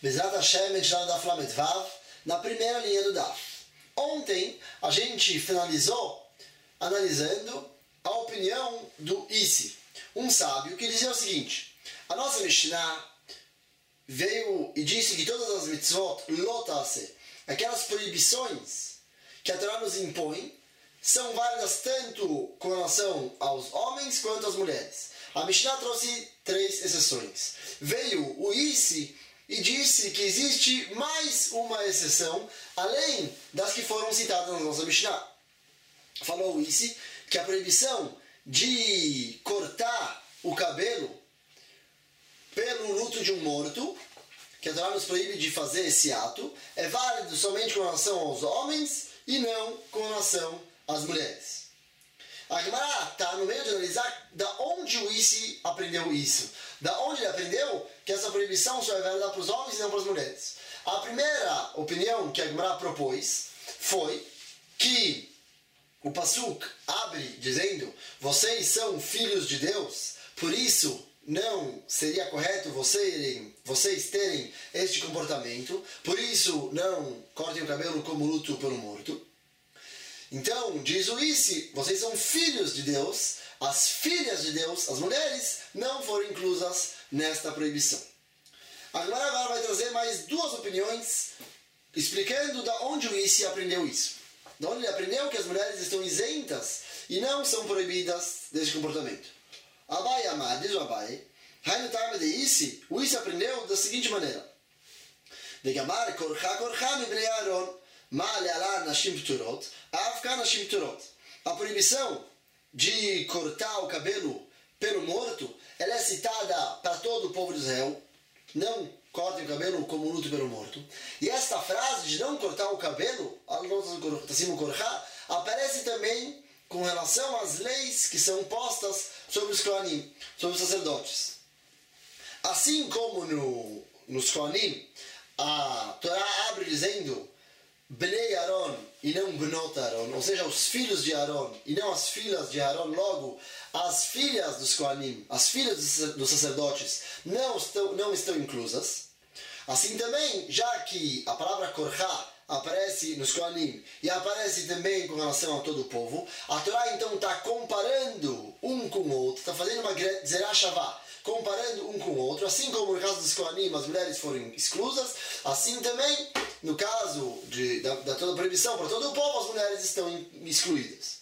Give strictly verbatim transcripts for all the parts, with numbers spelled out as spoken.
Bezrat Hashem, Enchilada da Flamet Vav, na primeira linha do Daf. Ontem a gente finalizou analisando a opinião do Isi, um sábio que dizia o seguinte: a nossa Mishnah veio e disse que todas as mitzvot, lotase, aquelas proibições que a Torá nos impõe, são válidas tanto com relação aos homens quanto às mulheres. A Mishnah trouxe três exceções. Veio o Isi e disse que existe mais uma exceção, além das que foram citadas na nossa Mishnah. Falou o Isi que a proibição de cortar o cabelo pelo luto de um morto, que a Torá nos proíbe de fazer esse ato, é válido somente com relação aos homens e não com relação às mulheres. A Gemara está no meio de analisar da onde o Isi aprendeu isso. Da onde ele aprendeu que essa proibição só é válida para os homens e não para as mulheres. A primeira opinião que a Gemara propôs foi que o Pasuk abre dizendo: vocês são filhos de Deus, por isso não seria correto vocês, vocês terem este comportamento, por isso não cortem o cabelo como luto pelo morto. Então, diz o Isi, vocês são filhos de Deus, as filhas de Deus, as mulheres, não foram inclusas nesta proibição. A Gemara agora vai trazer mais duas opiniões, explicando da onde o Isi aprendeu isso. Da onde ele aprendeu que as mulheres estão isentas e não são proibidas deste comportamento. Abai Amar, diz o Abai, Hainu Tama de Isi, o Isi aprendeu da seguinte maneira: de Gamar, Korcha, Korcha, Mibrei Aaron, a proibição de cortar o cabelo pelo morto, ela é citada para todo o povo de Israel. Não cortem o cabelo como luto pelo morto. E esta frase de não cortar o cabelo, aparece também com relação às leis que são postas sobre os Kohanim, sobre os sacerdotes. Assim como no, nos Kohanim, a Torá abre dizendo Bnei Aaron e não Bnot Aaron, ou seja, os filhos de Aaron e não as filhas de Aaron. Logo, as filhas dos Kohanim, as filhas dos sacerdotes não estão, não estão inclusas. Assim também, já que a palavra Korcha aparece nos Kohanim e aparece também com relação a todo o povo, a Torá então está comparando um com o outro, está fazendo uma Zerah Shavah, comparando um com o outro. Assim como no caso dos Kohanim as mulheres foram exclusas, assim também no caso de, da, da toda a proibição para todo o povo, as mulheres estão excluídas.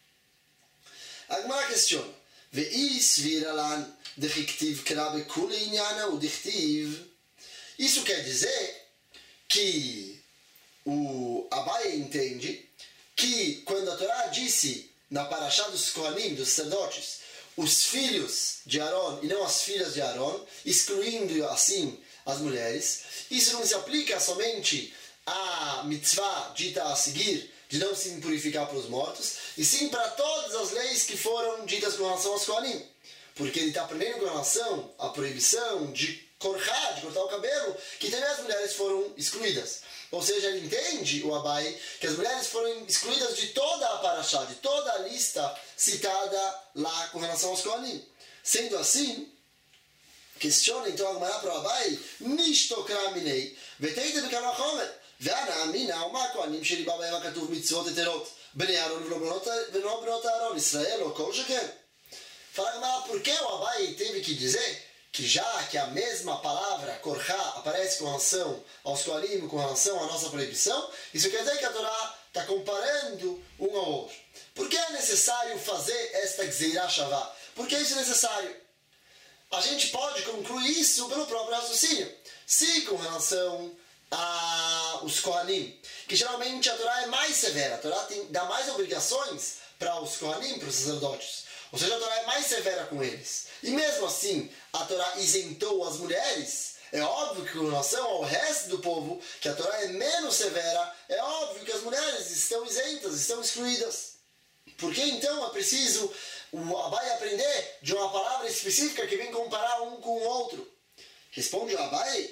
A Gemara questiona: Ve'is viralan dechiktiv krabe kule inyana udichtiv. Isso quer dizer que o Abai entende que quando a Torá disse na Parashá dos Kohanim, dos sacerdotes, os filhos de Aaron e não as filhas de Aaron, excluindo assim as mulheres, isso não se aplica somente à mitzvah dita a seguir, de não se impurificar para os mortos, e sim para todas as leis que foram ditas com relação aos Kohanim. Porque ele está aprendendo com relação à proibição de cortar, de cortar o cabelo, que também as mulheres foram excluídas. Ou seja, ele entende, o Abai, que as mulheres foram excluídas de toda a parashá, de toda a lista citada lá com relação aos Kohanim. Sendo assim, questiona então a Gemara para o Abai: Nishtokra minei, veteita do Kamachomer, ve'ana amina uma Kohanim sheliba b'hem hakatuv mitzvot eterot, bnei Aaron v'lo bnot Aaron, Israel ou kol sheken. Fala a Gemara, por que o Abai teve que dizer que já que a mesma palavra Korcha aparece com relação aos Kohanim, com relação à nossa proibição, isso quer dizer que a Torá está comparando um ao outro. Por que é necessário fazer esta Gzeirah Shavah? Por que isso é necessário? A gente pode concluir isso pelo próprio raciocínio. Se com relação aos Kohanim, que geralmente a Torá é mais severa, a Torá tem, dá mais obrigações para os Kohanim, para os sacerdotes. Ou seja, a Torá é mais severa com eles. E mesmo assim, a Torá isentou as mulheres. É óbvio que com relação ao resto do povo, que a Torá é menos severa, é óbvio que as mulheres estão isentas, estão excluídas. Por que então é preciso o Abai aprender de uma palavra específica que vem comparar um com o outro? Responde o Abai: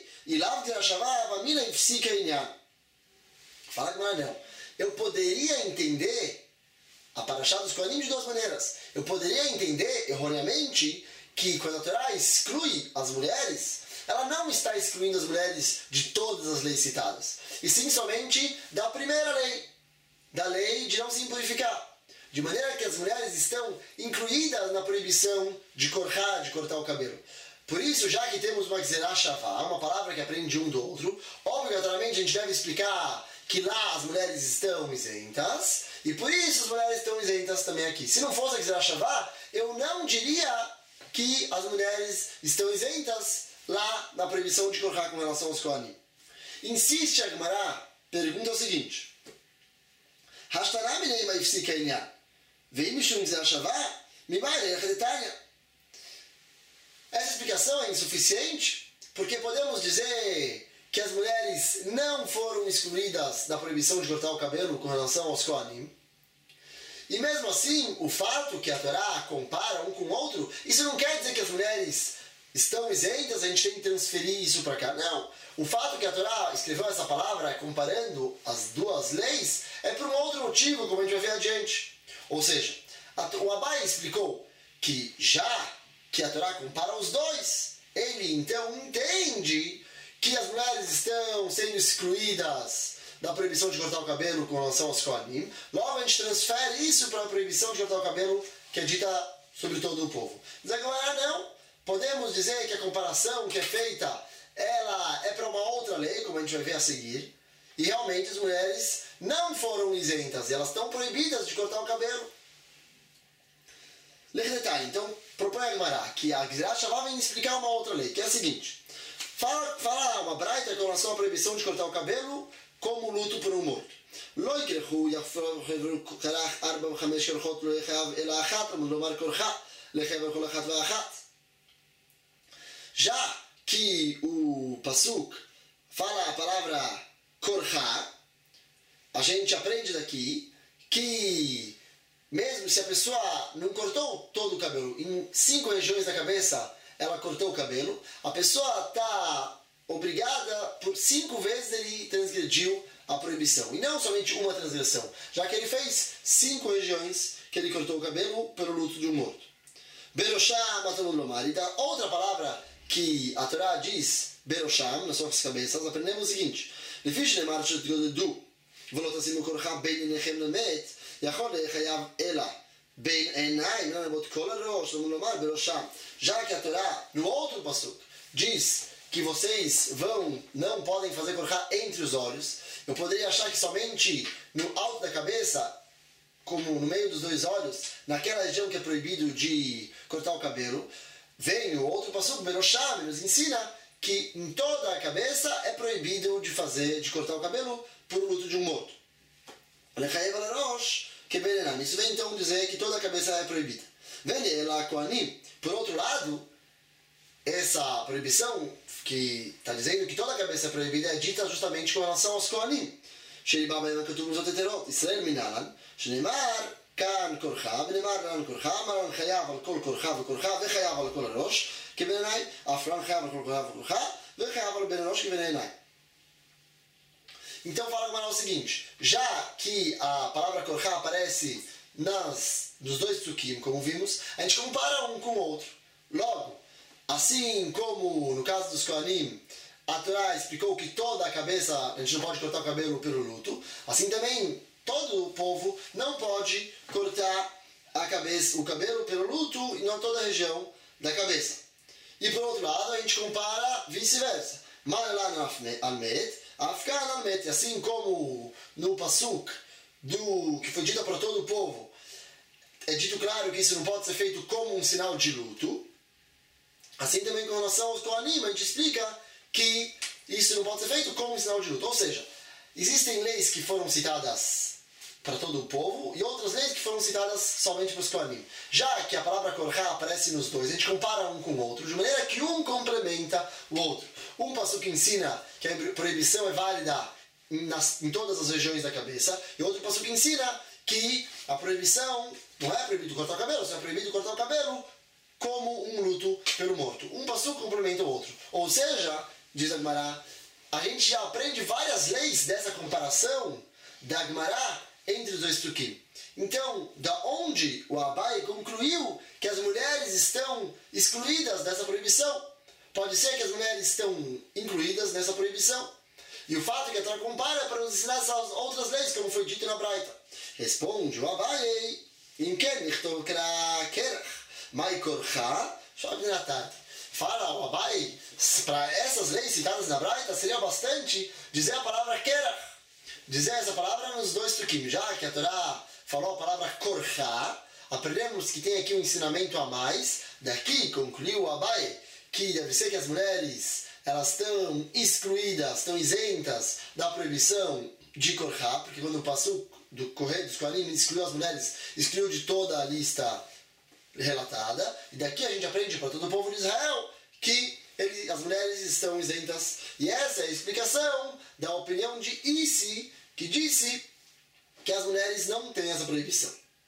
Fala que não é não. Eu poderia entender a Parashá dos Kohanim de duas maneiras. Eu poderia entender erroneamente que quando a Torá exclui as mulheres, ela não está excluindo as mulheres de todas as leis citadas, e sim somente da primeira lei, da lei de não se impurificar. De maneira que as mulheres estão incluídas na proibição de cortar, de cortar o cabelo. Por isso, já que temos uma Gzerá Shavá, uma palavra que aprende um do outro, obrigatoriamente a gente deve explicar que lá as mulheres estão isentas, e por isso as mulheres estão isentas também aqui. Se não fosse a Gzerá Shavá, eu não diria que as mulheres estão isentas lá na proibição de cortar com relação aos Kohanim. Insiste a Gemara, pergunta o seguinte: Hashtanami neima ifsika inyan, veim mishum Gzerá Shavá, mimaire echadetanya. Essa explicação é insuficiente, porque podemos dizer que as mulheres não foram excluídas da proibição de cortar o cabelo com relação aos Kohanim. E mesmo assim, o fato que a Torá compara um com o outro, isso não quer dizer que as mulheres estão isentas, a gente tem que transferir isso para cá. Não. O fato que a Torá escreveu essa palavra comparando as duas leis é por um outro motivo, como a gente vai ver adiante. Ou seja, o Abai explicou que já que a Torá compara os dois, ele então entende que as mulheres estão sendo excluídas da proibição de cortar o cabelo com relação aos Kohanim. Logo a gente transfere isso para a proibição de cortar o cabelo que é dita sobre todo o povo. Mas agora não, podemos dizer que a comparação que é feita ela é para uma outra lei, como a gente vai ver a seguir, e realmente as mulheres não foram isentas, elas estão proibidas de cortar o cabelo. Detalhe, então, propõe a Gemara que a Gzerá Shavá vem explicar uma outra lei, que é a seguinte: fala, fala uma braita com relação à proibição de cortar o cabelo como luto por um morto. Já que o Pasuk fala a palavra korcha, a gente aprende daqui que mesmo se a pessoa não cortou todo o cabelo, em cinco regiões da cabeça ela cortou o cabelo, a pessoa está obrigada, por cinco vezes ele transgrediu a proibição. E não somente uma transgressão, já que ele fez cinco regiões que ele cortou o cabelo pelo luto de um morto. Berosham matamud lomar. Então, outra palavra que a Torá diz, Berosham, nas suas cabeças, aprendemos o seguinte: Lefish lemar shotgodedu, volotasimu korcha bein nechem lemet, já que a Torá, no outro pasuk, diz que vocês vão, não podem fazer korcha entre os olhos, eu poderia achar que somente no alto da cabeça, como no meio dos dois olhos, naquela região que é proibido de cortar o cabelo, vem o outro pasuk, Berosham, nos ensina que em toda a cabeça é proibido de fazer, de cortar o cabelo por luto de um morto. Isso vem então dizer que toda a cabeça é proibida. Por outro lado, essa proibição que está dizendo que toda a cabeça é proibida é dita justamente com relação aos Kohanim. Israel Minalan, Shneimar Kan Korcha, Benemar Ran Korcha, Maran Chayav al Kol Korcha Korcha, Vechayav al Kol Rosh, Kebenai, Afran Chayav al Kol Korcha Korcha, Vechayav al Ben Rosh, Kebenai. Então fala o seguinte: já que a palavra korcha aparece nas, nos dois psukim, como vimos, a gente compara um com o outro. Logo, assim como no caso dos Kohanim, a Torá explicou que toda a cabeça, a gente não pode cortar o cabelo pelo luto, assim também todo o povo não pode cortar a cabeça, o cabelo pelo luto e não toda a região da cabeça. E por outro lado, a gente compara vice-versa. Ma'elan almet, Afkan almet, assim como no pasuk do que foi dito para todo o povo, é dito claro que isso não pode ser feito como um sinal de luto. Assim também com relação aos Kohanim, a gente explica que isso não pode ser feito como um sinal de luto. Ou seja, existem leis que foram citadas para todo o povo e outras leis que foram citadas somente para os Kohanim. Já que a palavra korcha aparece nos dois, a gente compara um com o outro, de maneira que um complementa o outro. Um passuco ensina que a proibição é válida nas, em todas as regiões da cabeça, e outro passuco ensina que a proibição não é proibido cortar o cabelo, só é proibido cortar o cabelo como um luto pelo morto. Um passuco complementa o outro. Ou seja, diz a Gemara, a gente já aprende várias leis dessa comparação da Gemara entre os dois psukim. Então, da onde o Abai concluiu que as mulheres estão excluídas dessa proibição? pode ser que as mulheres estão incluídas nessa proibição. E o fato é que a Torá compara é para nos ensinar essas outras leis, como foi dito na Braita. Responde o Abaye, Imken, Ichtov Kerach, Mai Korcha, Shab na tarde. Fala o Abaye, para essas leis citadas na Braita, seria bastante dizer a palavra Kerach. Dizer essa palavra nos dois tukim. Já que a Torá falou a palavra Korcha, aprendemos que tem aqui um ensinamento a mais. Daqui concluiu o Abaye que deve ser que as mulheres elas estão excluídas, estão isentas da proibição de Korcha, porque quando passou do Correio dos Kohanim excluiu as mulheres, excluiu de toda a lista relatada, e daqui a gente aprende para todo o povo de Israel que ele, as mulheres estão isentas. E essa é a explicação da opinião de Isi, que disse que as mulheres não têm essa proibição.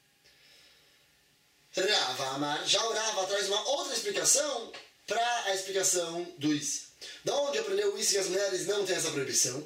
Rava Amar, já o Rava traz uma outra explicação para a explicação do Isi. Da onde aprendeu o Isi que as mulheres não têm essa proibição?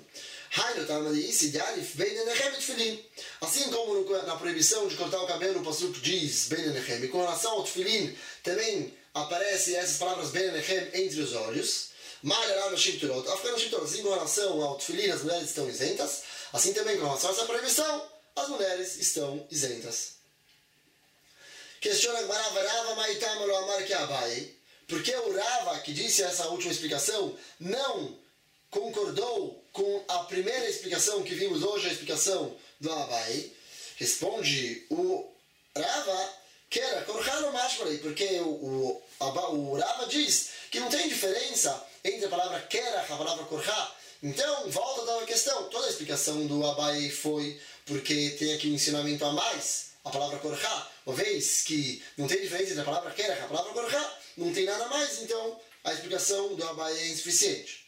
Assim como na proibição de cortar o cabelo, o Pasuk diz Ben Enechem, e com relação ao Tefilin também aparecem essas palavras Ben Enechem entre os olhos. Assim com relação ao Tefilin as mulheres estão isentas, assim também com relação a essa proibição as mulheres estão isentas. Questiona Rava Maitam lo Amar que Abaye, porque o Rava que disse essa última explicação não concordou com a primeira explicação que vimos hoje, a explicação do Abaye. Responde o Rava que era Korchano Mashmalei, porque o, o, o Rava diz que não tem diferença entre a palavra Kerach e a palavra Korcha. Então, volta à questão. Toda a explicação do Abaye foi porque tem aqui um ensinamento a mais, a palavra Korcha, uma vez que não tem diferença entre a palavra Kerach e a palavra Korcha, não tem nada mais, então a explicação do Abaye é insuficiente.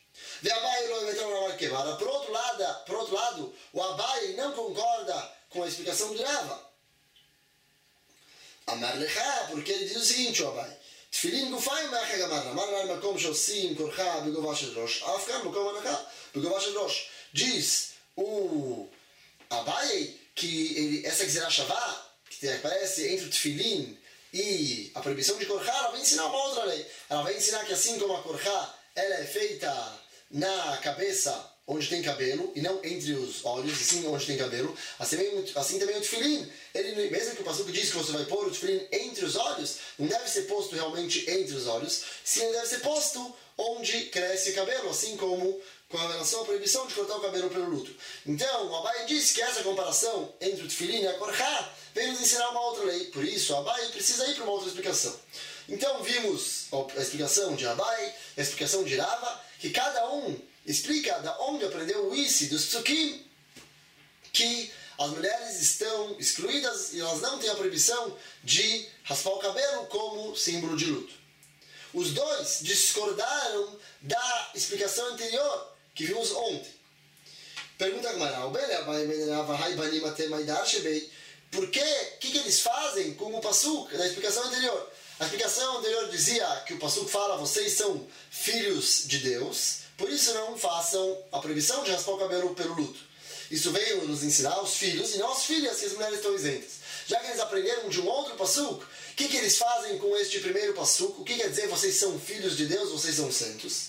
Por outro lado, por outro lado, o Abaye não concorda com a explicação do Rava. Amar lecha, porque ele diz o seguinte, o Abaye: Tefilin gufayim me'achag amar, amar lar makom shosim korcha begovah shel rosh, afkan makom anachah begovah shel rosh. Diz o Abaye que ele, essa Gzerah Shavá, que aparece entre o Tefilin e a proibição de Korcha, ela vai ensinar uma outra lei. Ela vai ensinar que assim como a Korcha ela é feita na cabeça onde tem cabelo e não entre os olhos, e sim onde tem cabelo, assim, assim também o Tefilin, ele, mesmo que o Pasuk diz que você vai pôr o Tefilin entre os olhos, não deve ser posto realmente entre os olhos, sim, ele deve ser posto onde cresce o cabelo, assim como com relação à proibição de cortar o cabelo pelo luto. Então, o Abaye disse que essa comparação entre o Tefilin e a Korcha vem nos ensinar uma outra lei, por isso o Abaye precisa ir para uma outra explicação. Então vimos a explicação de Abaye, a explicação de Rava, que cada um explica da onde aprendeu o Isi dos Psukim, que as mulheres estão excluídas e elas não têm a proibição de raspar o cabelo como símbolo de luto. Os dois discordaram da explicação anterior que vimos ontem. Pergunta a Gemara, por que, que, que eles fazem com o Pasuk da explicação anterior? A explicação anterior dizia que o Pasuk fala, vocês são filhos de Deus, por isso não façam a proibição de raspar o cabelo pelo luto. Isso veio nos ensinar os filhos e não as filhas, que as mulheres estão isentas. Já que eles aprenderam de um outro Pasuk, o que, que eles fazem com este primeiro Pasuk? O que quer dizer vocês são filhos de Deus, vocês são santos?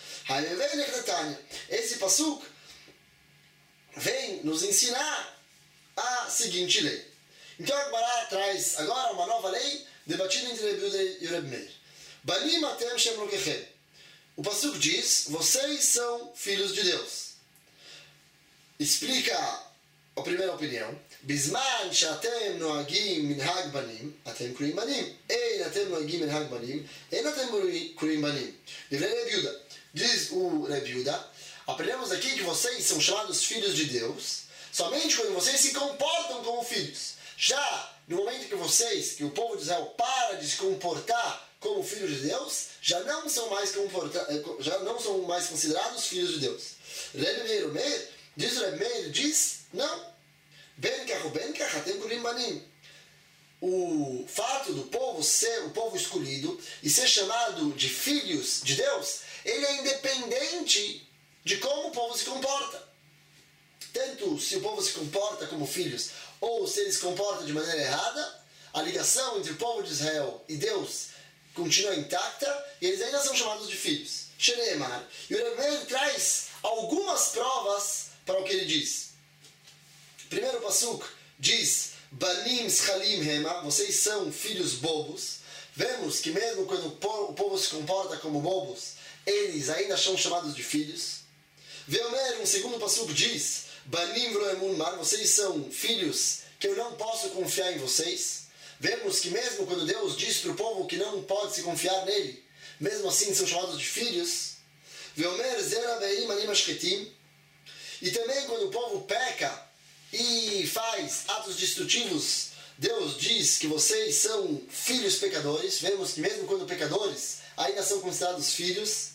Esse Pasuk vem nos ensinar a seguinte lei. Então a Gemara traz agora uma nova lei debatida entre Rebbe Yehuda e Rebbe Meir. Banim atem shem lokechem. O Pasuk diz, vocês são filhos de Deus. Explica a primeira opinião. Bisman she'atem noagim minhag banim, atem kurim banim. Ein atem noagim minhag banim, ein atem kurim banim. Divrei Rebbe Yehuda. Diz o Rebbe Yehuda, aprendemos aqui que vocês são chamados filhos de Deus somente quando vocês se comportam como filhos. Já no momento que vocês, que o povo de Israel para de se comportar como filhos de Deus, já não são mais, comporta, já não são mais considerados filhos de Deus. Rebbe Meir, diz o Rebbe Meir, diz, não. Ben kach ben kach atem kurim banim. O fato do povo ser o povo escolhido e ser chamado de filhos de Deus, ele é independente de como o povo se comporta. Tanto se o povo se comporta como filhos, ou se ele se comporta de maneira errada, a ligação entre o povo de Israel e Deus continua intacta e eles ainda são chamados de filhos. Sheneemar. E o Rebbe Meir traz algumas provas para o que ele diz. Primeiro pasuk diz: Banim Schalim Hema, vocês são filhos bobos. Vemos que mesmo quando o povo se comporta como bobos, eles ainda são chamados de filhos. Veomer, um segundo pasuk diz: Banim Vroemun Mar, vocês são filhos que eu não posso confiar em vocês. Vemos que mesmo quando Deus diz para o povo que não pode se confiar nele, mesmo assim são chamados de filhos. Veomer Zera Beim Anim Ashketim. E também quando o povo peca e faz atos destrutivos, Deus diz que vocês são filhos pecadores. Vemos que mesmo quando pecadores, ainda são considerados filhos.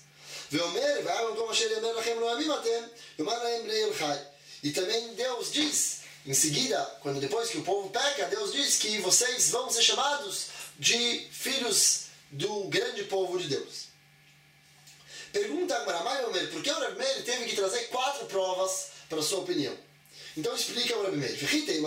E também Deus diz, em seguida, quando depois que o povo peca, Deus diz que vocês vão ser chamados de filhos do grande povo de Deus. Pergunta agora, por que o Rebbe Meir teve que trazer quatro provas para a sua opinião? Então explica o Rebbe Meir.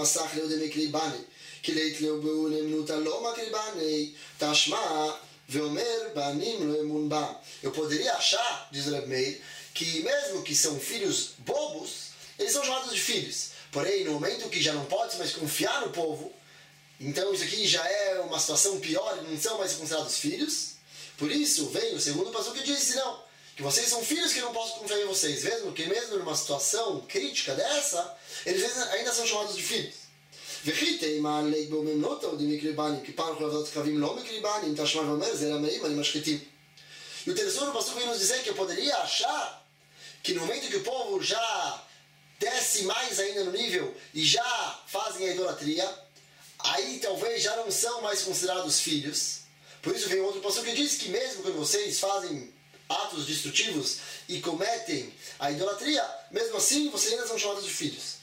Eu poderia achar, diz o Rebbe Meir, que mesmo que são filhos bobos, eles são chamados de filhos. Porém, no momento que já não pode mais confiar no povo, então isso aqui já é uma situação pior e não são mais considerados filhos. Por isso, vem o segundo passo que diz, não, que vocês são filhos que eu não posso confiar em vocês. Mesmo que mesmo numa situação crítica dessa, eles ainda são chamados de filhos. E o terceiro passo vem nos dizer que eu poderia achar que no momento que o povo já desce mais ainda no nível e já fazem a idolatria, aí talvez já não são mais considerados filhos. Por isso vem outro passo que diz que mesmo quando vocês fazem atos destrutivos e cometem a idolatria, mesmo assim vocês ainda são chamados de filhos.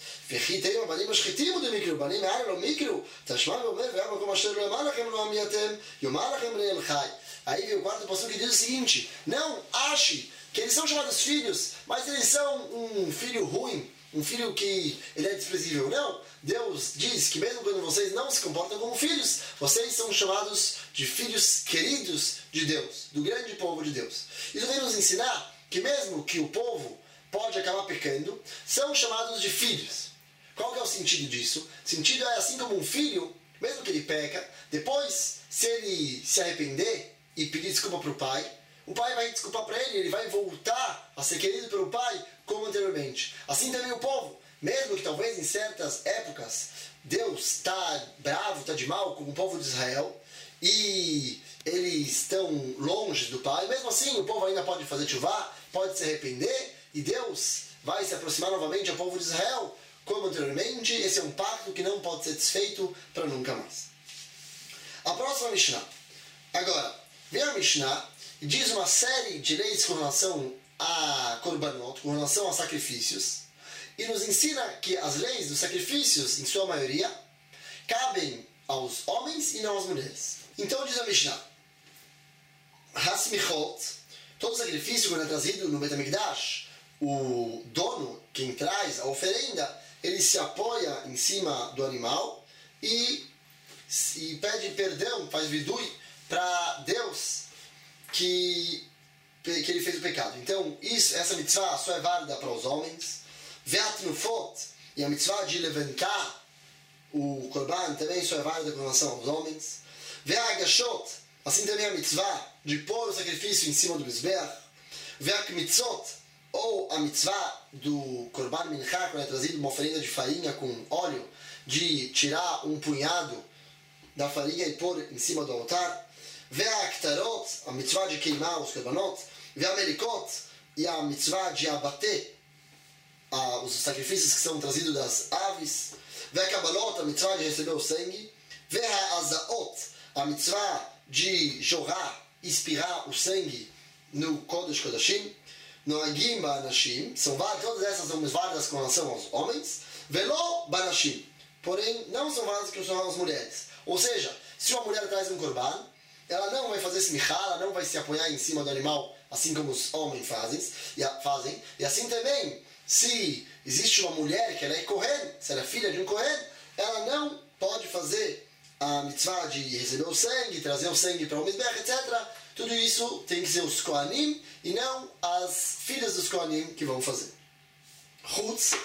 Aí vem o quarto passo que diz o seguinte: não ache que eles são chamados filhos, mas eles são um filho ruim, um filho que ele é desprezível. Não, Deus diz que mesmo quando vocês não se comportam como filhos, vocês são chamados de filhos queridos de Deus, do grande povo de Deus. Isso vem nos ensinar que mesmo que o povo pode acabar pecando, são chamados de filhos. Qual que é o sentido disso? O sentido é assim como um filho, mesmo que ele peca, depois, se ele se arrepender e pedir desculpa para o pai, o pai vai desculpar para ele, ele vai voltar a ser querido pelo pai como anteriormente. Assim também o povo, mesmo que talvez em certas épocas Deus está bravo, está de mal com o povo de Israel e eles estão longe do pai, mesmo assim o povo ainda pode fazer tchuvá, pode se arrepender e Deus vai se aproximar novamente ao povo de Israel como anteriormente. Esse é um pacto que não pode ser desfeito para nunca mais. A próxima Mishnah. Agora, vem a Mishnah e diz uma série de leis com relação a korbanot, com relação a sacrifícios, e nos ensina que as leis dos sacrifícios, em sua maioria, cabem aos homens e não às mulheres. Então diz a Mishnah: Hasmichot, todo sacrifício quando é trazido no Bet HaMikdash, o dono, quem traz a oferenda, ele se apoia em cima do animal e, e pede perdão, faz vidui para Deus que, que ele fez o pecado. Então, isso, essa mitzvah só é válida para os homens. Ve'atnufot, e a mitzvah de levantar o korban também só é válida com relação aos homens. Ve'agashot, assim também a mitzvah de pôr o sacrifício em cima do mizbeach. Ve'akmitzot, ou a mitzvah do korban minchá, quando é trazido uma oferenda de farinha com óleo, de tirar um punhado da farinha e pôr em cima do altar. Ve'aktarot, a mitzvah de queimar os korbanot. Ve'amelikot, e a mitzvah de abater ah, os sacrifícios que são trazidos das aves. Ve'akabalot, a mitzvah de receber o sangue. Ve'azaot, a mitzvah de jorrar, expirar o sangue no Kodesh Kodashim. Noagim Banashim, são várias, todas essas são válidas com relação aos homens. Velo Banashim, porém não são válidas com relação às mulheres. Ou seja, se uma mulher traz um korban, ela não vai fazer smichá, ela não vai se apoiar em cima do animal, assim como os homens fazem. E, fazem. E assim também, se existe uma mulher que ela é Kohen, se ela é filha de um Kohen, ela não pode fazer a mitzvah de receber o sangue, trazer o sangue para o Mizbeach, etcétera. Tudo isso tem que ser os Kohanim e não as filhas dos Kohanim que vão fazer. Chutz,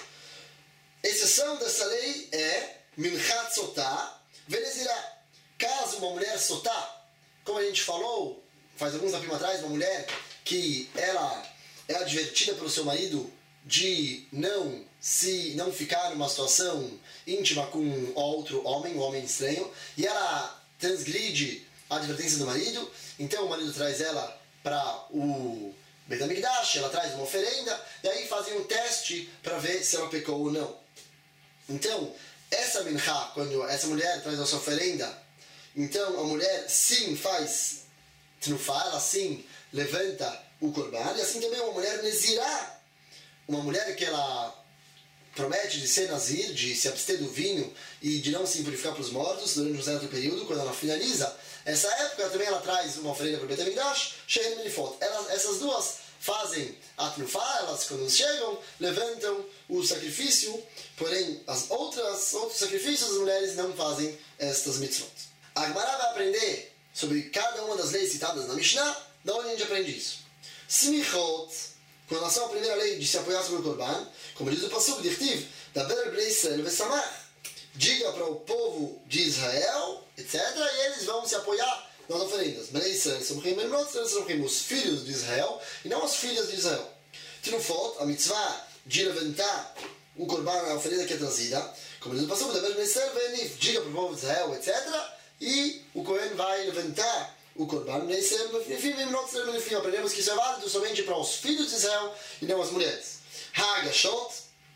exceção dessa lei é Minchat Sotá Venezirá. Caso uma mulher sotá, como a gente falou, faz alguns tempos atrás, uma mulher que ela é advertida pelo seu marido de não se não ficar numa situação íntima com outro homem, um homem estranho, e ela transgride a advertência do marido, então o marido traz ela para o Beit HaMikdash, ela traz uma oferenda, e aí fazem um teste para ver se ela pecou ou não. Então, essa minchá, quando essa mulher traz a sua oferenda, então a mulher sim faz tnufá, ela sim levanta o korban, e assim também uma mulher nezirá, uma mulher que ela promete de ser nazir, de se abster do vinho e de não se impurificar para os mortos durante um certo período, quando ela finaliza essa época, também ela traz uma oferenda para o Beit HaMikdash, Shein Melifot. Essas duas fazem a tnufá, elas quando chegam, levantam o sacrifício, porém as outras outros sacrifícios as mulheres não fazem estas mitzvot. A Gemara vai aprender sobre cada uma das leis citadas na Mishnah. Da onde a gente aprende isso? Smichot, com relação à primeira lei de se apoiar sobre o Korban, como diz o Pasuk, Dichtiv, Daber Bnei Israel Vesamach, diga para o povo de Israel, etcétera, e eles vão se apoiar nas oferendas. Bnei Israel Samchim Benot, os filhos de Israel, e não as filhas de Israel. Tnufot, a mitzvah de levantar o Korban, a oferenda que é trazida, como diz o Pasuk, Daber Bnei Israel Venif, diga para o povo de Israel, etcétera, e o Kohen vai levantar o Korban. Aprendemos que isso é válido somente para os filhos de Israel e não as mulheres. Hagashot,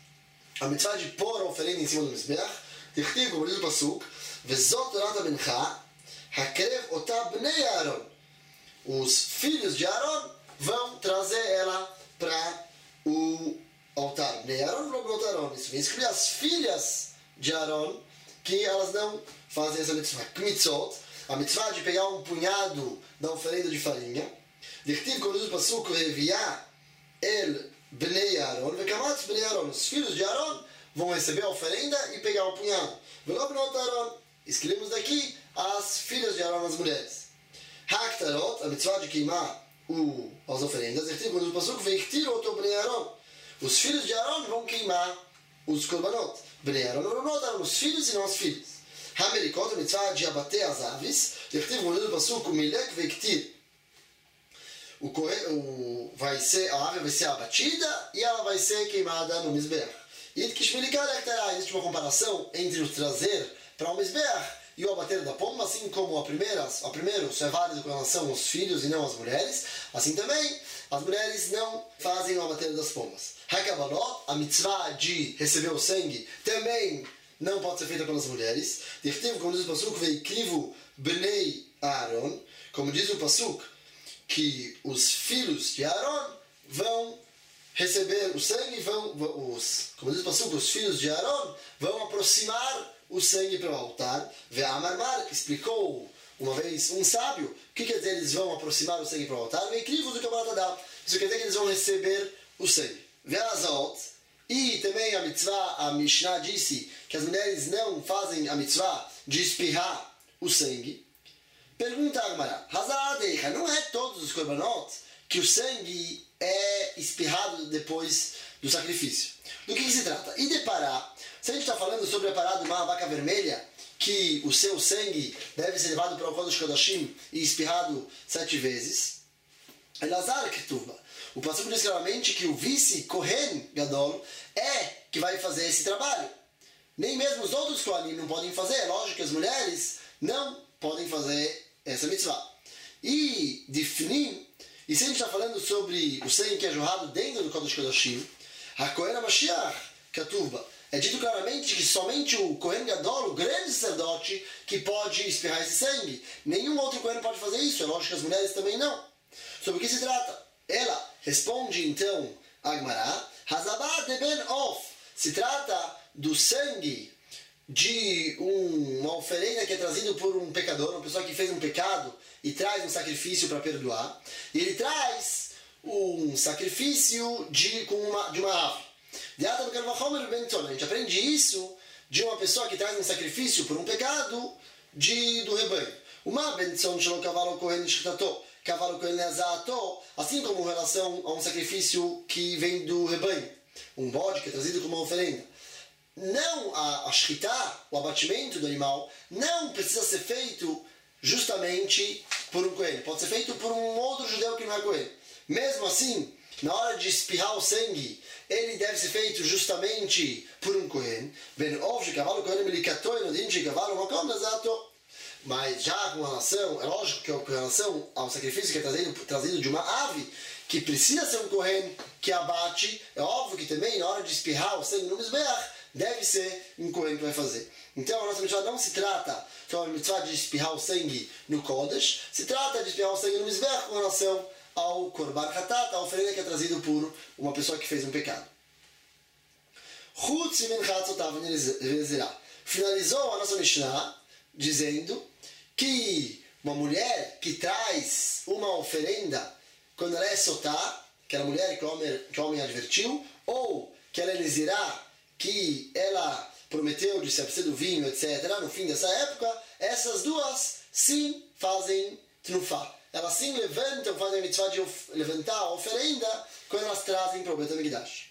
a mitzvah de pôr a oferenda em cima do Mizbeach, Dichtiv, como diz o Pasuk, Vezot Torat HaMincha, Hakrev Otah Bnei Aaron. Os filhos de Aaron vão trazer ela para o altar. Bnei Aaron, Robot Aaron. Isso vem excluir as filhas de Aaron, que elas não fazem essa mitzvah. Kmitzot, a mitzvah de pegar um punhado da oferenda de farinha. Dichtiv, como diz o Pasuk, Reviá El Bnei Aaron, Vekamatz Bnei Aaron. Os filhos de Aaron vão receber a oferenda e pegar o punhado. Velobnot Aaron. Escrevemos daqui as filhas de Aaron, as mulheres. Haktarot, a mitzvah de queimar o, as oferendas. Dichtiv, como diz o Pasuk, Veiktir Oto Bnei Aaron. Os filhos de Aaron vão queimar os korbanot. Bnei Aaron, Velobnot Aaron. Os filhos e não as filhas. Hamerikot, a mitzvah de abater as aves. Dichtiv, como diz o Pasuk, Milek Veiktir. O, o, vai ser, a ave vai ser abatida e ela vai ser queimada no Mizbeach. E existe uma comparação entre o trazer para o Mizbeach e o abater da pomba, assim como a primeira, a primeiro só é válido com relação aos filhos e não às mulheres, assim também as mulheres não fazem o abater das pombas. Hakabalot, a mitzvah de receber o sangue, também não pode ser feita pelas mulheres. Dichtiv, como diz o Pasuk, veikrivu bnei Aaron, como diz o Pasuk, que os filhos de Aaron vão receber o sangue, vão, os, como diz o Pasuk, os filhos de Aaron vão aproximar o sangue para o altar. Ve'amarmar, explicou uma vez um sábio, o que quer dizer eles vão aproximar o sangue para o altar? Ve'ikrivu do Kabbalah. Isso quer dizer que eles vão receber o sangue. Ve'azot, e também a mitzvah, a Mishnah disse que as mulheres não fazem a mitzvah de espirrar o sangue. Pergunta a Gemara, Hazadecha, não é todos os korbanot que o sangue é espirrado depois do sacrifício. Do que, que se trata? E deparar, se a gente está falando sobre a parada de uma vaca vermelha, que o seu sangue deve ser levado para o Kodesh Kodashim e espirrado sete vezes, Elazar Ketuvba. O Pasuk diz claramente que o vice Kohen Gadol é que vai fazer esse trabalho. Nem mesmo os outros Kohanim não podem fazer. É lógico que as mulheres não podem fazer essa mitzvah. E definir, e se a gente está falando sobre o sangue que é jorrado dentro do Kodesh Kodashim, HaKohen HaMashiach Ketuvba, é dito claramente que somente o Kohen Gadol, o grande sacerdote, que pode espirrar esse sangue. Nenhum outro Kohen pode fazer isso. É lógico que as mulheres também não. Sobre o que se trata? Ela responde então a Gemara, Hazabah de ben of. Se trata do sangue de um, uma oferenda que é trazido por um pecador, uma pessoa que fez um pecado e traz um sacrifício para perdoar. E ele traz um sacrifício de, com uma, de uma ave. A gente aprende isso de uma pessoa que traz um sacrifício por um pecado de, do rebanho. Uma bendição de cavalo Kohen Shchitato, cavalo Kohen Leazato, assim como em relação a um sacrifício que vem do rebanho, um bode que é trazido como uma oferenda. Não a, a shchita, o abatimento do animal, não precisa ser feito justamente por um Kohen. Pode ser feito por um outro judeu que não é Kohen. Mesmo assim, na hora de espirrar o sangue, ele deve ser feito justamente por um Kohen. Mas já com relação, é lógico que com relação ao sacrifício que é trazido, trazido de uma ave, que precisa ser um Kohen que abate, é óbvio que também na hora de espirrar o sangue no Mizbeach, deve ser um Kohen que vai fazer. Então a nossa mitzvah não se trata só uma mitzvah de espirrar o sangue no Kodesh, se trata de espirrar o sangue no Mizbeach com relação ao Korban Hatat, a oferenda que é trazido por uma pessoa que fez um pecado. Finalizou a nossa Mishnah dizendo que uma mulher que traz uma oferenda quando ela é sotá, aquela mulher que o homem, que o homem advertiu, ou que ela é nezirá, que ela prometeu de se abster do vinho, etcétera, no fim dessa época, essas duas sim fazem trufá. Elas sim levantam, fazem a mitzvah de levantar a oferenda quando elas trazem para o Bet HaMikdash.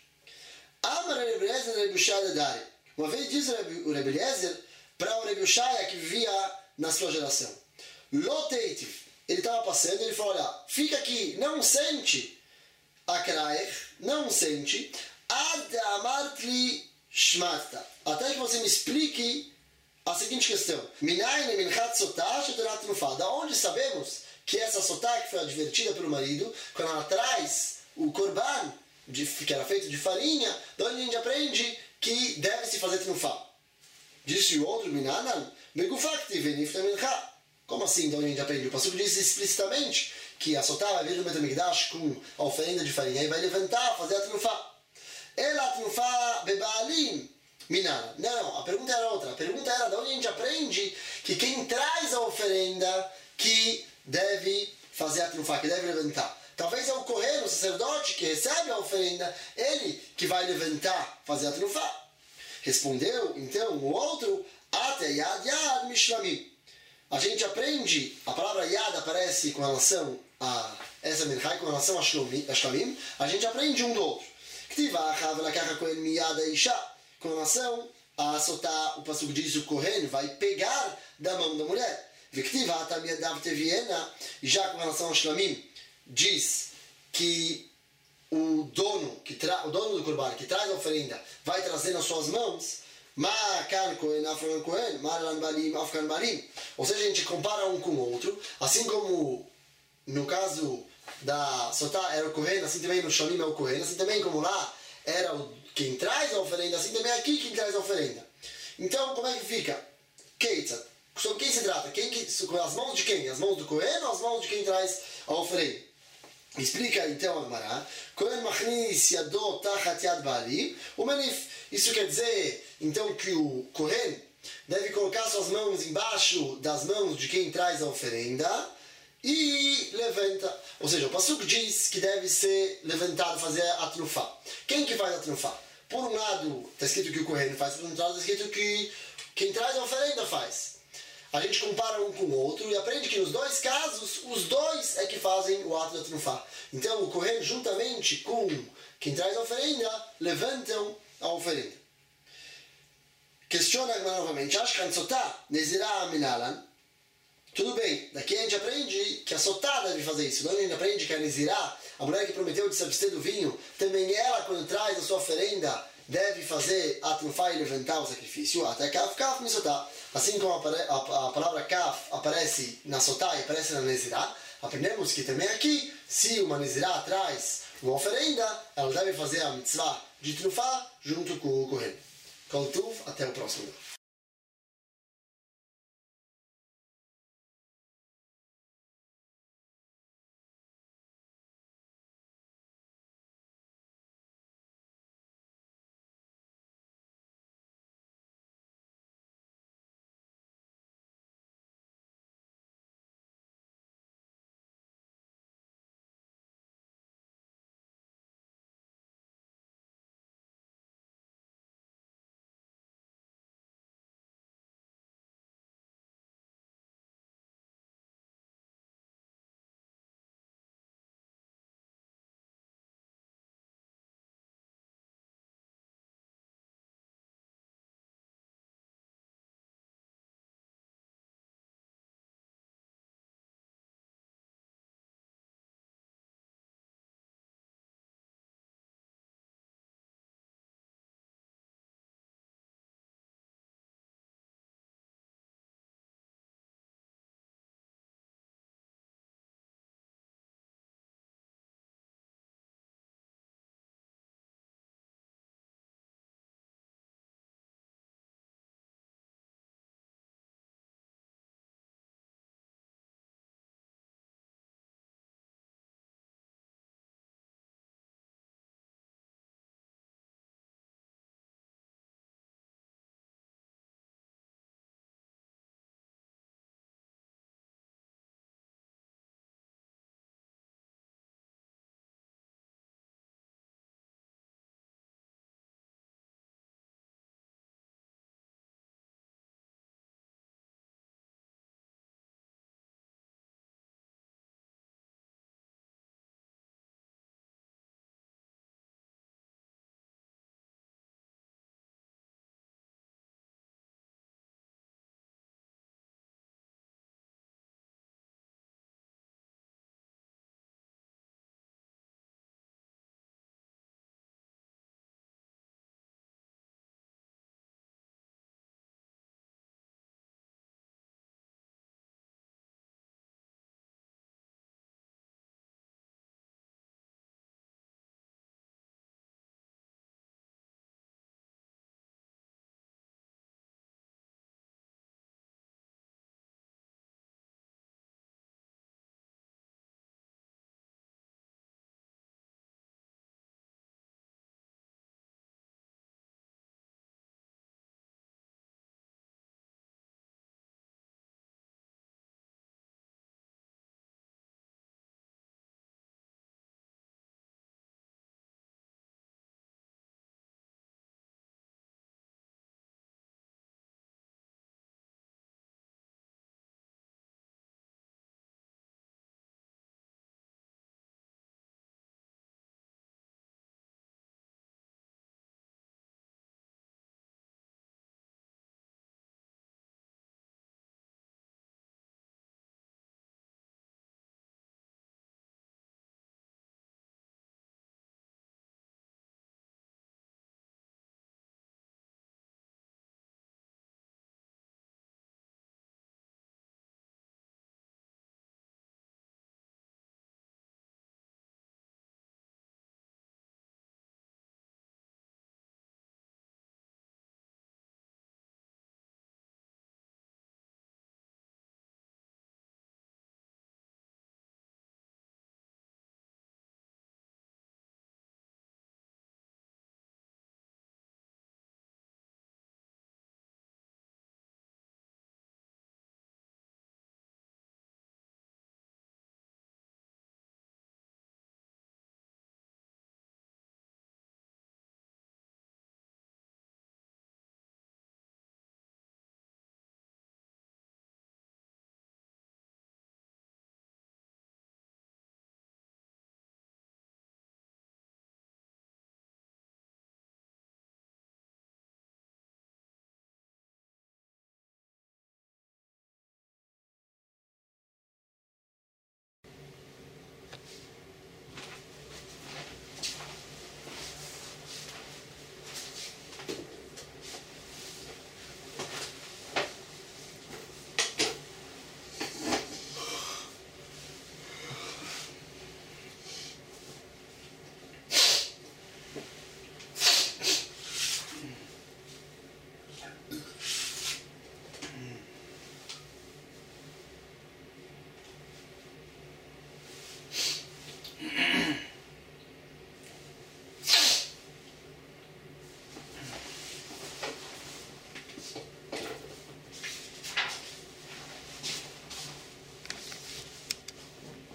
Uma vez diz o Rebbe Eliezer para o Rebbe Ushaya que vivia na sua geração. Loteitiv, ele estava passando e ele falou, olha, fica aqui, não sente a kraech, não sente, ad amartli shmata, até que você me explique a seguinte questão. Minayin minchat sotah shetonat trufá. Da onde sabemos que essa sotá que foi advertida pelo marido, quando ela traz o korban, de, que era feito de farinha, da onde a gente aprende que deve se fazer trufá? Disse o outro, Minanan, begufakti venifta mincha. Como assim, de onde a gente aprende? O passuco diz explicitamente que a sotá vai vir no Bet HaMikdash com a oferenda de farinha e vai levantar, fazer a trufá. Ela trufá bebaalim. Minana. Não, a pergunta era outra. A pergunta era de onde a gente aprende que quem traz a oferenda que deve fazer a trufá, que deve levantar. Talvez é o Kohen, o sacerdote que recebe a oferenda, ele que vai levantar, fazer a trufá. Respondeu, então, o outro, até yad yad mishlamim. A gente aprende, a palavra yad aparece com relação a essa minchai, com relação a shlamim, a gente aprende um do outro. Com relação a soltar, o passuco diz, o Kohen vai pegar da mão da mulher. E já com relação ao shlamim, diz que o dono, que tra... o dono do Korban, que traz a oferenda, vai trazer nas suas mãos, ou seja, a gente compara um com o outro, assim como no caso da Sotá era o Kohen, assim também no Shlamim é o Kohen, assim também como lá era o, quem traz a oferenda, assim também aqui quem traz a oferenda. Então, como é que fica? Keitzat. Sobre quem se trata? Quem que, as mãos de quem? As mãos do Kohen ou as mãos de quem traz a oferenda? Explica então a Gemara. Kohen machnis yado tachat yad ba'ali umenif. Isso quer dizer então que o Kohen deve colocar suas mãos embaixo das mãos de quem traz a oferenda e levanta. Ou seja, o passuco diz que deve ser levantado, fazer a trufá. Quem que faz a trufá? Por um lado está escrito que o Kohen faz, por outro lado está escrito que quem traz a oferenda faz. A gente compara um com o outro e aprende que nos dois casos, os dois é que fazem o ato da trufá. Então o Kohen, juntamente com quem traz a oferenda, levantam a oferenda. Questiona novamente, Ashkan Sotá, Nezirá Minalan. Tudo bem, daqui a gente aprende que a Sotá deve fazer isso. Não a gente aprende que a Nezirá, a mulher que prometeu de se abster do vinho, também ela, quando traz a sua oferenda, deve fazer a trufá e levantar o sacrifício. Até Kaf, Kaf, Misotá. Assim como a, a, a palavra Kaf aparece na Sotá e aparece na Nezirá, aprendemos que também aqui, se uma Nezirá traz uma oferenda, ela deve fazer a mitzvah de trufá junto com o Kohen. Kol Tuv, até o próximo.